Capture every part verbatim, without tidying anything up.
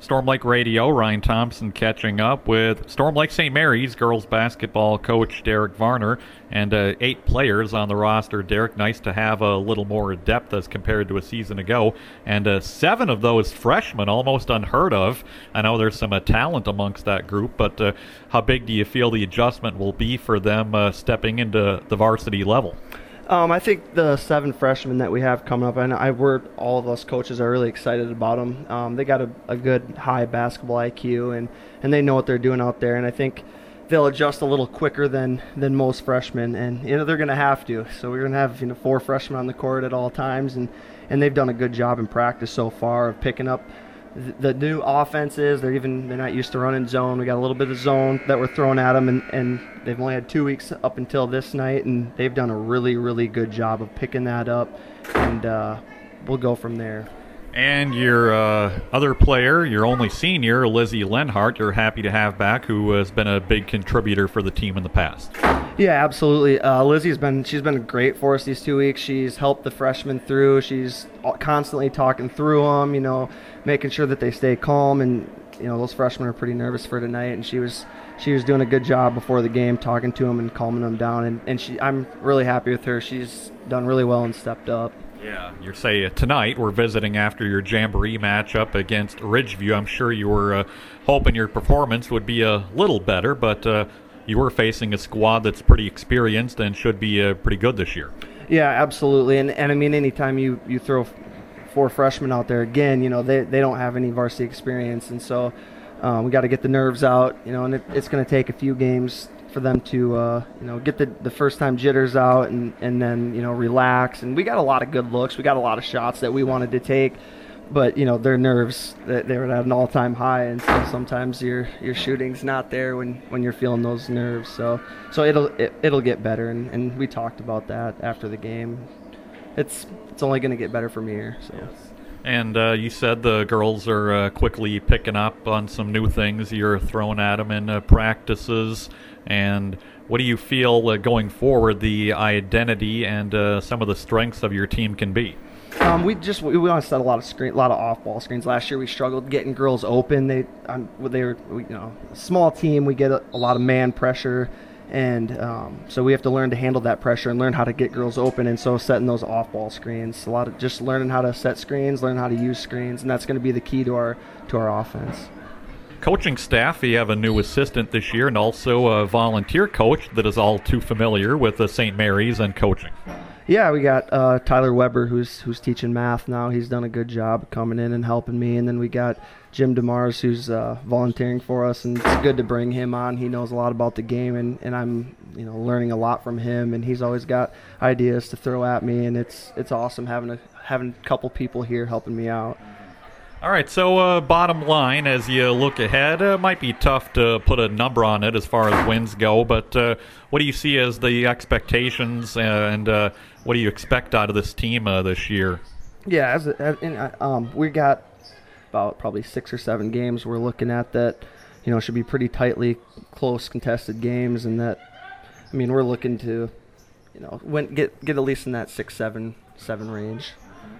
Storm Lake Radio, Ryan Thompson catching up with Storm Lake Saint Mary's girls basketball coach Derek Varner, and uh, eight players on the roster. Derek, nice to have a little more depth as compared to a season ago, and uh, seven of those freshmen, almost unheard of. I know there's some uh, talent amongst that group, but uh, how big do you feel the adjustment will be for them uh, stepping into the varsity level? Um, I think the seven freshmen that we have coming up, and I we're all of us coaches are really excited about them. Um, they got a, a good high basketball I Q, and, and they know what they're doing out there. And I think they'll adjust a little quicker than, than most freshmen, and you know they're going to have to. So we're going to have you know four freshmen on the court at all times, and, and they've done a good job in practice so far of picking up the new offenses. They're even they're not used to running zone. We got a little bit of zone that we're throwing at them, and, and they've only had two weeks up until this night, and they've done a really, really good job of picking that up, and uh, we'll go from there. And your uh, other player, your only senior, Lizzie Lenhart, you're happy to have back, who has been a big contributor for the team in the past. Yeah, absolutely. Uh, Lizzie's been she's been great for us these two weeks. She's helped the freshmen through. She's constantly talking through them, you know, making sure that they stay calm. And you know, those freshmen are pretty nervous for tonight, and she was she was doing a good job before the game, talking to them and calming them down. And and she, I'm really happy with her. She's done really well and stepped up. Yeah, you say uh, tonight we're visiting after your Jamboree matchup against Ridgeview. I'm sure you were uh, hoping your performance would be a little better, but uh, you were facing a squad that's pretty experienced and should be uh, pretty good this year. Yeah, absolutely. And and I mean, anytime you, you throw four freshmen out there, again, you know, they, they don't have any varsity experience, and so um, we got to get the nerves out, you know, and it, it's going to take a few games for them to, uh, you know, get the, the first-time jitters out and, and then, you know, relax. And we got a lot of good looks. We got a lot of shots that we wanted to take. But, you know, their nerves, they were at an all-time high. And so sometimes your your shooting's not there when, when you're feeling those nerves. So so it'll it, it'll get better. And, and we talked about that after the game. It's, it's only going to get better from here. So. Yes. And uh, you said the girls are uh, quickly picking up on some new things you're throwing at them in uh, practices. And what do you feel uh, going forward the identity and uh, some of the strengths of your team can be? Um, we just we, we want to set a lot of screen, a lot of off-ball screens. Last year we struggled getting girls open. They um, they were we, you know a small team. We get a, a lot of man pressure, and um, so we have to learn to handle that pressure and learn how to get girls open. And so setting those off-ball screens, a lot of just learning how to set screens, learn how to use screens, and that's going to be the key to our to our offense. Coaching staff, you have a new assistant this year and also a volunteer coach that is all too familiar with the Saint Mary's and coaching. Yeah, we got uh, Tyler Weber, who's who's teaching math now. He's done a good job coming in and helping me. And then we got Jim DeMars, who's uh, volunteering for us, and it's good to bring him on. He knows a lot about the game, and, and I'm you know learning a lot from him. And he's always got ideas to throw at me, and it's it's awesome having a having a couple people here helping me out. All right, so uh, bottom line, as you look ahead, it uh, might be tough to put a number on it as far as wins go, but uh, what do you see as the expectations, and uh, what do you expect out of this team uh, this year? Yeah, as, as in, uh, um, we got about probably six or seven games we're looking at that, you know, should be pretty tightly close contested games, and that, I mean, we're looking to, you know, win, get get at least in that six, seven, seven range.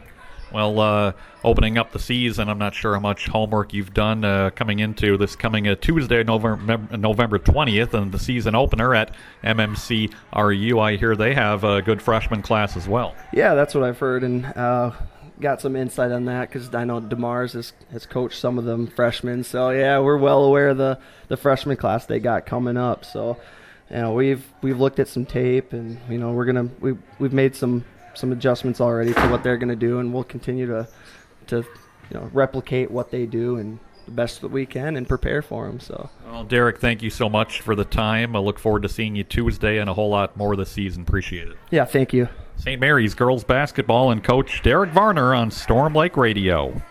Well, uh, opening up the season, I'm not sure how much homework you've done uh, coming into this coming uh, Tuesday, November November twentieth, and the season opener at M M C R U. I hear they have a good freshman class as well. Yeah, that's what I've heard, and uh, got some insight on that because I know DeMars has, has coached some of them freshmen. So, yeah, we're well aware of the, the freshman class they got coming up. So, you know, we've we've looked at some tape, and, you know, we're going to we, – we've made some – some adjustments already to what they're going to do, and we'll continue to to you know replicate what they do and the best that we can and prepare for them. So, well, Derek, thank you so much for the time. I look forward to seeing you Tuesday and a whole lot more this season. Appreciate it. Yeah, thank you. Saint Mary's girls basketball and coach Derek Varner on Storm Lake Radio.